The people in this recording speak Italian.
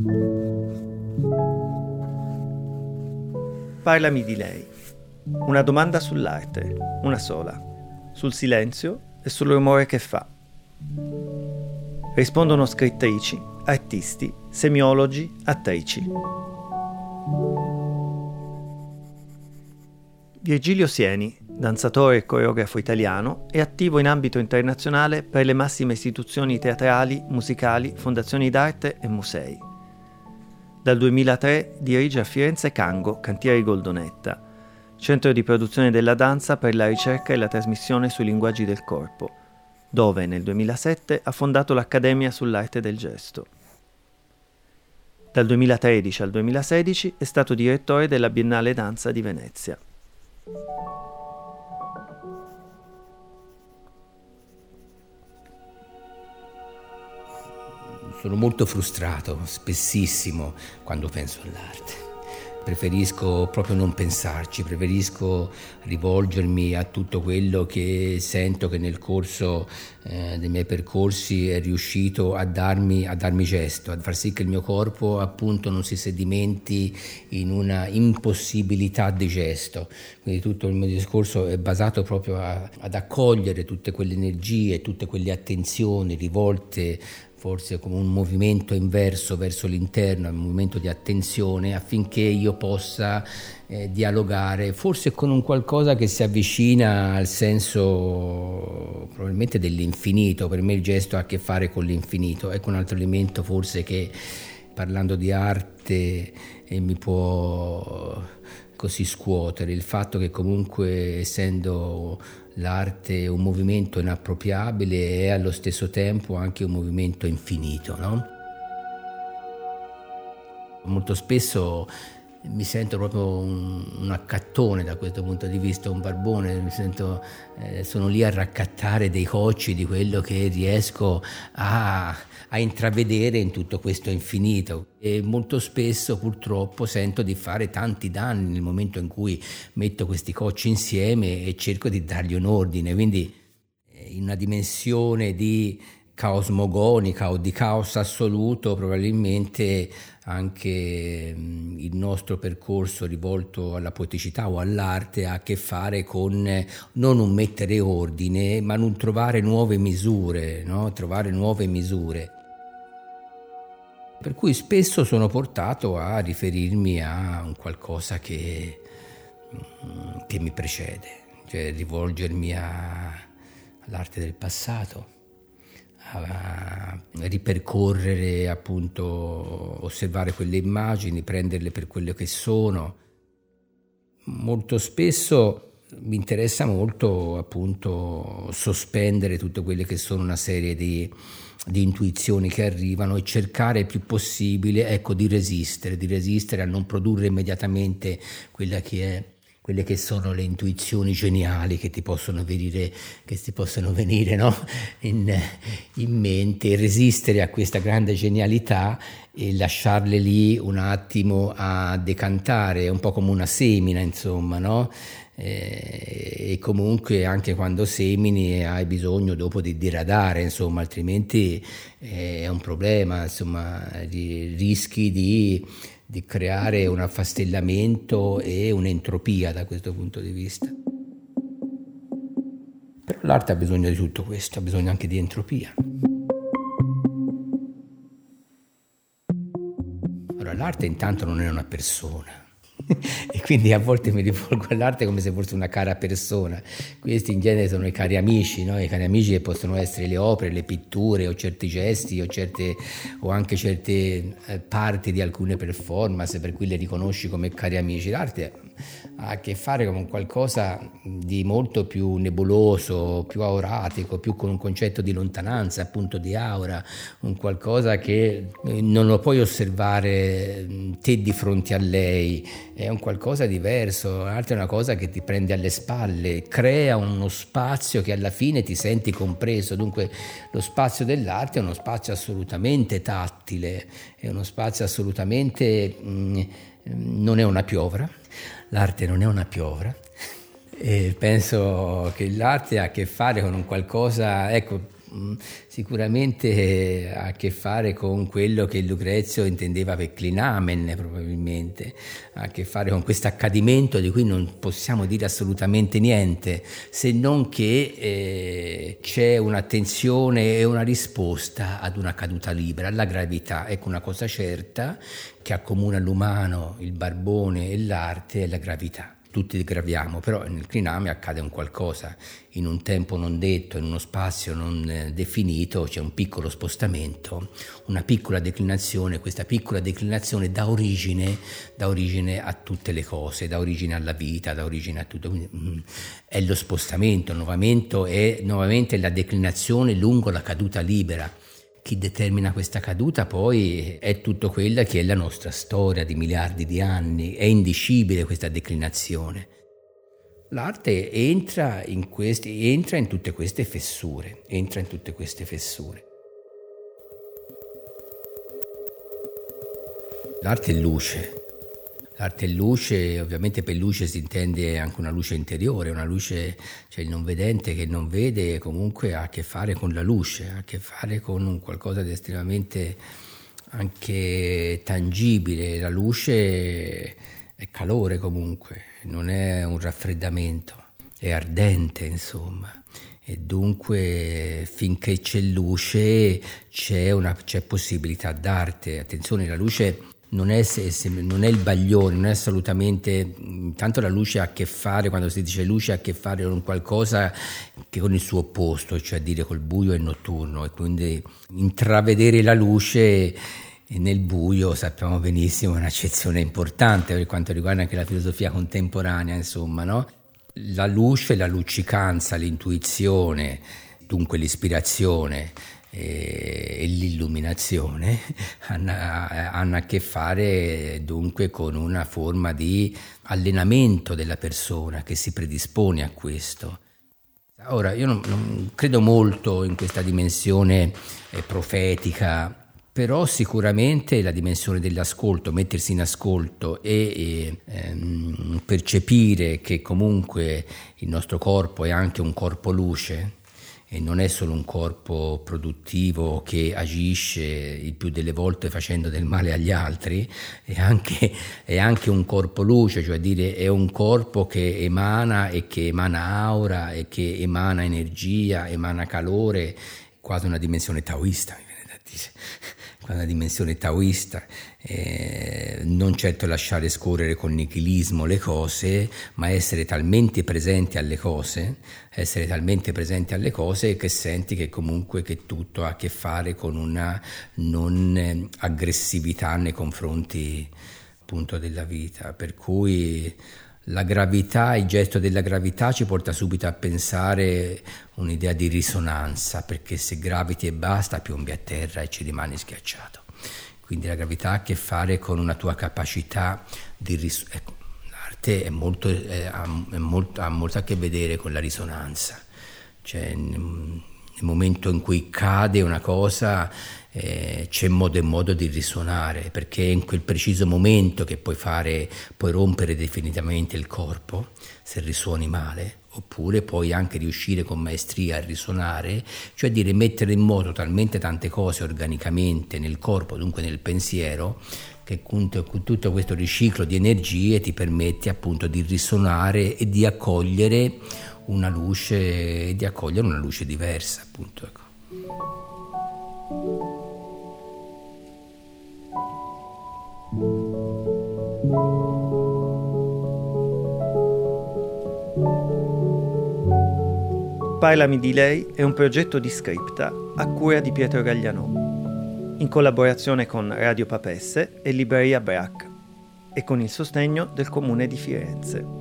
Parlami di lei. Una domanda sull'arte, una sola, sul silenzio e sul rumore che fa. Rispondono scrittrici, artisti, semiologi, attrici. Virgilio Sieni, danzatore e coreografo italiano, è attivo in ambito internazionale per le massime istituzioni teatrali, musicali, fondazioni d'arte e musei. Dal 2003 dirige a Firenze Cango, Cantieri Goldonetta, centro di produzione della danza per la ricerca e la trasmissione sui linguaggi del corpo, dove nel 2007 ha fondato l'Accademia sull'arte del gesto. Dal 2013 al 2016 è stato direttore della Biennale Danza di Venezia. Sono molto frustrato, spessissimo, quando penso all'arte. Preferisco proprio non pensarci, preferisco rivolgermi a tutto quello che sento che nel corso dei miei percorsi è riuscito a darmi gesto, a far sì che il mio corpo appunto non si sedimenti in una impossibilità di gesto. Quindi tutto il mio discorso è basato proprio ad accogliere tutte quelle energie, tutte quelle attenzioni rivolte forse come un movimento inverso verso l'interno, un movimento di attenzione affinché io possa dialogare forse con un qualcosa che si avvicina al senso probabilmente dell'infinito. Per me il gesto ha a che fare con l'infinito. Ecco un altro elemento forse che parlando di arte mi può così scuotere, il fatto che comunque essendo l'arte un movimento inappropriabile è allo stesso tempo anche un movimento infinito, no? Molto spesso mi sento proprio un accattone da questo punto di vista, un barbone, mi sento, sono lì a raccattare dei cocci di quello che riesco a intravedere in tutto questo infinito, e molto spesso purtroppo sento di fare tanti danni nel momento in cui metto questi cocci insieme e cerco di dargli un ordine, quindi in una dimensione di cosmogonica o di caos assoluto probabilmente anche il nostro percorso rivolto alla poeticità o all'arte ha a che fare con non un mettere ordine ma un trovare nuove misure, no? Trovare nuove misure. Per cui spesso sono portato a riferirmi a un qualcosa che mi precede, cioè rivolgermi all'arte del passato, a ripercorrere appunto, osservare quelle immagini, prenderle per quello che sono. Molto spesso mi interessa molto appunto sospendere tutte quelle che sono una serie di intuizioni che arrivano e cercare il più possibile, ecco, di resistere a non produrre immediatamente quelle che sono le intuizioni geniali che ti possono venire no? in mente, resistere a questa grande genialità e lasciarle lì un attimo a decantare, è un po' come una semina, insomma, no? E comunque anche quando semini hai bisogno dopo di diradare, insomma, altrimenti è un problema, insomma, rischi di creare un affastellamento e un'entropia da questo punto di vista. Però l'arte ha bisogno di tutto questo, ha bisogno anche di entropia. Allora, l'arte intanto non è una persona. E quindi a volte mi rivolgo all'arte come se fosse una cara persona. Questi in genere sono i cari amici, no? I cari amici che possono essere le opere, le pitture o certi gesti o anche certe parti di alcune performance per cui le riconosci come cari amici. L'arte ha a che fare con qualcosa di molto più nebuloso, più auratico, più con un concetto di lontananza, appunto di aura, un qualcosa che non lo puoi osservare te di fronte a lei, è un qualcosa diverso. L'arte è una cosa che ti prende alle spalle, crea uno spazio che alla fine ti senti compreso. Dunque lo spazio dell'arte è uno spazio assolutamente tattile, è uno spazio assolutamente non è una piovra. L'arte non è una piovra e penso che l'arte ha a che fare con un qualcosa, ecco, sicuramente ha a che fare con quello che Lucrezio intendeva per clinamen, probabilmente, ha a che fare con questo accadimento di cui non possiamo dire assolutamente niente, se non che c'è un'attenzione e una risposta ad una caduta libera, alla gravità. Ecco, una cosa certa che accomuna l'umano, il barbone e l'arte è la gravità. Tutti graviamo, però nel cliname accade un qualcosa, in un tempo non detto, in uno spazio non definito, c'è un piccolo spostamento, una piccola declinazione. Questa piccola declinazione dà origine a tutte le cose, dà origine alla vita, dà origine a tutto. Quindi, è lo spostamento, nuovamente la declinazione lungo la caduta libera. Chi determina questa caduta poi è tutto quella che è la nostra storia di miliardi di anni, è indicibile questa declinazione. L'arte entra in tutte queste fessure, L'arte è luce. L'arte è luce, ovviamente per luce si intende anche una luce interiore, una luce, cioè il non vedente che non vede comunque ha a che fare con la luce, ha a che fare con un qualcosa di estremamente anche tangibile. La luce è calore comunque, non è un raffreddamento, è ardente insomma. E dunque finché c'è luce c'è possibilità d'arte. Attenzione, la luce non è il bagliore, non è assolutamente. Intanto la luce ha a che fare, quando si dice luce, ha a che fare con qualcosa che con il suo opposto, cioè a dire col buio e il notturno, e quindi intravedere la luce nel buio sappiamo benissimo è un'accezione importante per quanto riguarda anche la filosofia contemporanea, insomma, no? La luce, la luccicanza, l'intuizione, dunque l'ispirazione e l'illuminazione hanno a che fare dunque con una forma di allenamento della persona che si predispone a questo. Ora, io non credo molto in questa dimensione profetica, però sicuramente la dimensione dell'ascolto, mettersi in ascolto e percepire che comunque il nostro corpo è anche un corpo luce e non è solo un corpo produttivo che agisce il più delle volte facendo del male agli altri, è anche un corpo luce, cioè dire è un corpo che emana aura e che emana energia, emana calore, quasi una dimensione taoista, mi viene da dire. Una dimensione taoista, non certo lasciare scorrere con nichilismo le cose, ma essere talmente presenti alle cose che senti che comunque che tutto ha a che fare con una non aggressività nei confronti appunto della vita, per cui la gravità, il gesto della gravità ci porta subito a pensare un'idea di risonanza, perché se graviti e basta piombi a terra e ci rimani schiacciato. Quindi la gravità ha a che fare con una tua capacità di l'arte ha molto a che vedere con la risonanza, cioè nel momento in cui cade una cosa c'è modo e modo di risuonare, perché è in quel preciso momento che puoi rompere definitivamente il corpo se risuoni male, oppure puoi anche riuscire con maestria a risuonare, cioè dire mettere in moto talmente tante cose organicamente nel corpo, dunque nel pensiero, che con tutto questo riciclo di energie ti permette appunto di risuonare e di accogliere una luce diversa, appunto, ecco. Parlami di lei è un progetto di Scripta a cura di Pietro Gaglianò, in collaborazione con Radio Papesse e Libreria Brac e con il sostegno del Comune di Firenze.